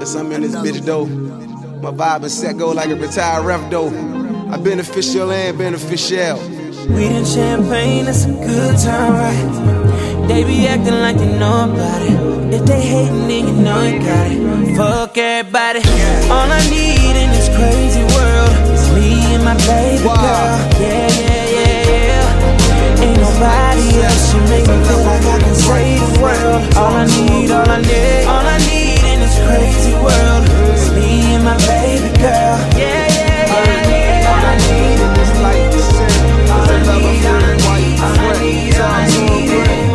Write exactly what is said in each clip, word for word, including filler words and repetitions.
Yes, I'm in this bitch though. My vibe and set go like a retired ref though. I beneficial and beneficial. Weed and champagne, it's a good time, right? They be acting like they know about it. If they hating, then you know you got it. Fuck everybody. All I need in this crazy world is me and my baby girl. Yeah, yeah, yeah, yeah. Ain't nobody else. You make me feel like I can save the world. All I need, all I need, all I need in this crazy world is me and my baby girl. Yeah, yeah, yeah. All I need, all I need in this life is sin. All I need, all I need, all I need, all I need is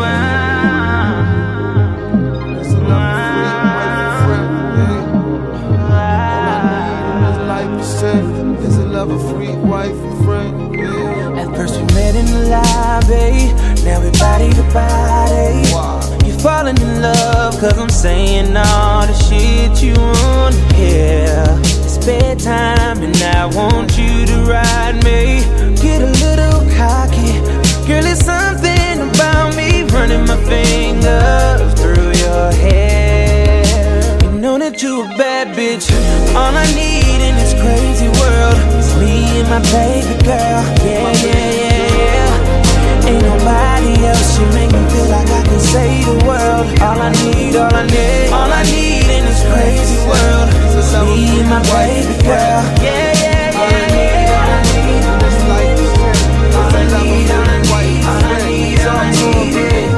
There's a love, a free wife, a friend, yeah. At first we met in the lobby, now we body to body. Wow. You falling in love, cause I'm saying all the shit you wanna hear. It's bedtime and I want you to ride me. Get a little cocky, girl, it's something about me running my fingers through your hair. You know that you a bad bitch. All I need in this crazy world is me and my baby girl. Yeah, yeah, yeah, yeah. Ain't nobody else. You make me feel like I can save the world. All I need, all I need, all I need in this crazy world is me and my baby girl. Yeah, yeah, yeah, yeah. All I need, all I need, all I need, all I need, all I need.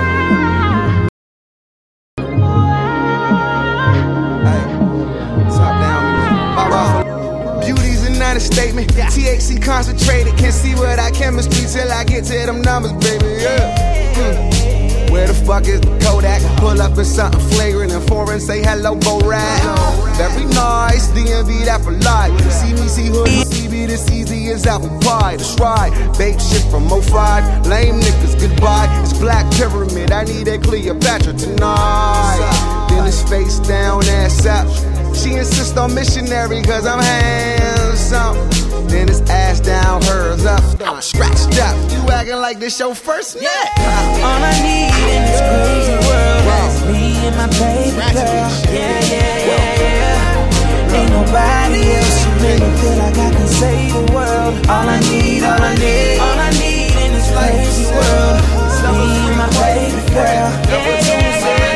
Statement, T H C concentrated, can't see what I chemistry till I get to them numbers, baby, yeah. Mm. Where the fuck is the Kodak? Pull up in something flagrant and foreign, say hello, go ride. Very nice, D M V that for life. See me, see hood, see me, this easy as apple pie. That's right, babe shit from oh five, lame niggas, goodbye. It's Black Pyramid, I need that Cleopatra tonight. Then it's face down, ass up. She insists on missionary cause I'm handsome. Then it's ass down, hers up. I'm scratched up. You acting like this your first night. Yeah. All I need in this crazy world is me and my baby girl. Yeah, yeah, yeah, yeah. Ain't nobody else. You make me feel like I can save the world. All I need, all I need, all I need in this crazy world is me and my baby girl. Yeah, yeah, yeah.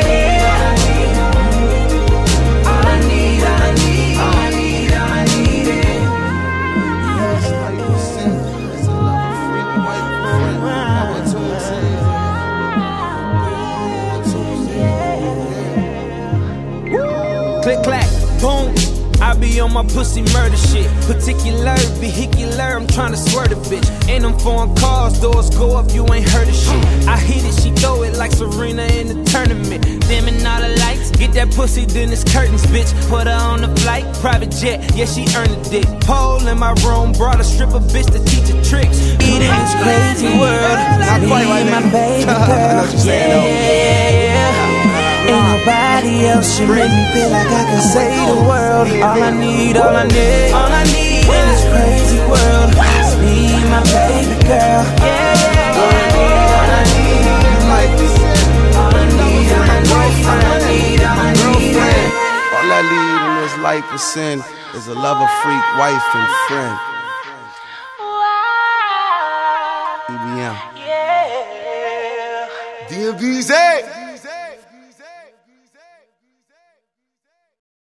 Click, clack, boom. I be on my pussy murder shit. Particular, vehicular, I'm tryna swear the bitch. Ain't them foreign cars, doors go up, you ain't heard of shit. I hit it, she throw it like Serena in the tournament. Dimming all the lights, get that pussy, then it's curtains, bitch. Put her on the flight, private jet, yeah, she earned a dick. Pole in my room, brought a stripper bitch to teach her tricks. Eat in this crazy world, not quite right, my baby girl. I know what you're saying, yeah, yeah, yeah. Ain't nobody else. You make me feel like I can save the world. All I need, all I need, all I need in this crazy world is me and my baby girl. Yeah, yeah, all I need, all I need, all I need, all I need, all I need, all I need. All I need in this life is sin is a lover, freak, wife, and friend. E B M. Yeah. D M V Z.